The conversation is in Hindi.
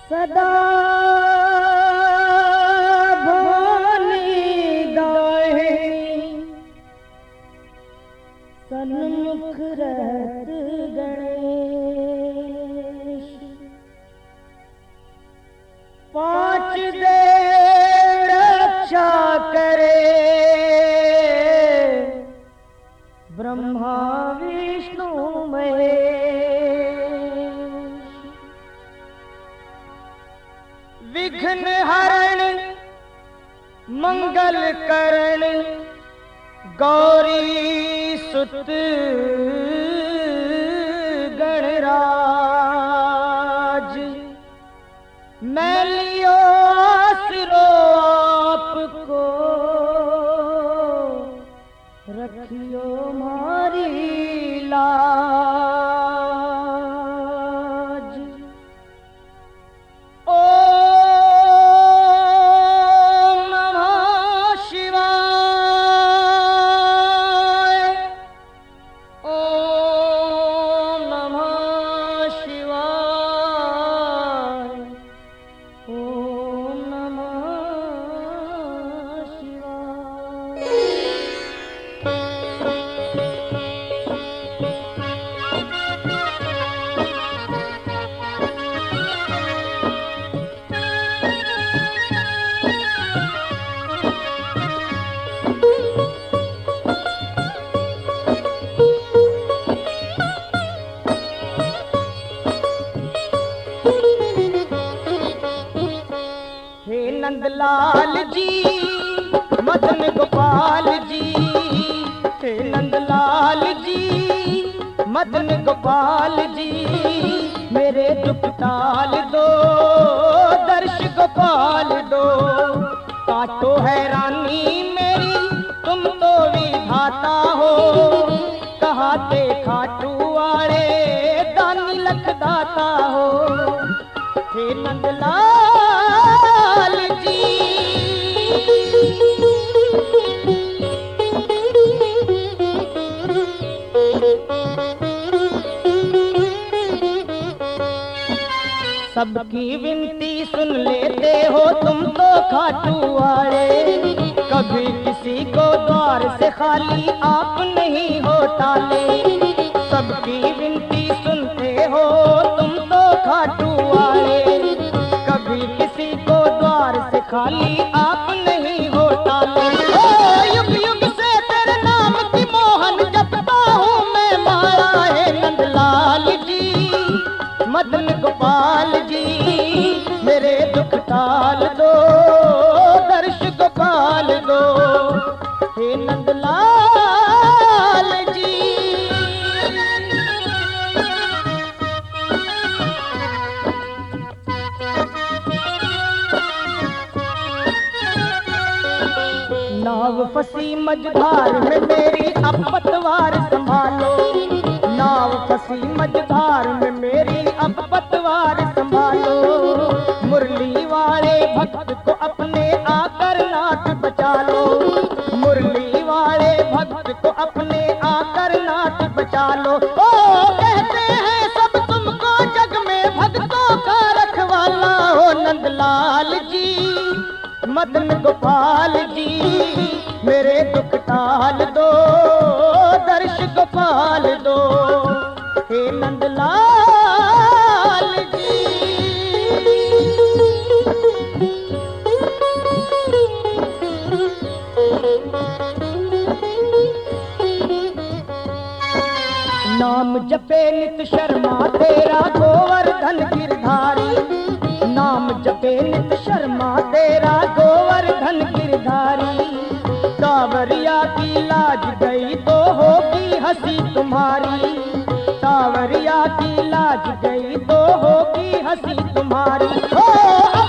सदा भोली गाहे सन्मुख रहत गणेश। पांच दे रक्षा करे ब्रह्मा विष्णु महेश। विघ्न हरण मंगल करण गौरी सुत गणराज। मैं लियो आसरो आपको रखियो मारी लाज। ओम नमः शिवाय। ओम नमः शिवाय। ओम नमः शिवाय। हे नंदलाल जी मदन गोपाल जी। हे नंदलाल जी मदन गोपाल जी। मेरे दुख टाल दो दर्श गोपाल दो। काटो हैरानी मेरी तुम तो विधाता हो। कहाते खाटू वाले दानी लखदाता हो। हे नंदलाल जी सबकी विनती सुन लेते हो तुम तो खाटू वाले। कभी किसी को द्वार से खाली आप नहीं हो टाले। सबकी विनती सुनते हो तुम तो खाटू वाले। कभी किसी को द्वार से खाली आप नहीं हो टाले। ओ युग युग से तेरे नाम की मोहन जपता हूँ मैं माला। है नंदलाल जी मदन गोपाल जी। मेरे दुख टाल दो दर्श गोपाल दो। हे नंदलाल जी नाव फंसी मझधार में मेरी अब पतवार संभालो। नाव फंसी मझधार में मेरी अब पतवार संभालो। मुरली वाले भक्त को अपने आकर नाथ बचा लो। मुरली वाले भक्त को अपने आकर नाथ बचा लो। ओ कहते हैं सब तुमको जग में भक्तों का रखवाला हो। नंदलाल जी मदन गोपाल जी। मेरे दुख टाल दो दर्श गोपाल दो। हे नंदलाल जी नाम जपे नित शर्मा तेरा गोवर्धन गिरधारी। नाम जपे नित शर्मा तेरा गोवर्धन गिरधारी। सावरिया की लाज गई तो होगी हंसी तुम्हारी। सावरिया की लाज गई तो होगी हंसी तुम्हारी। ओ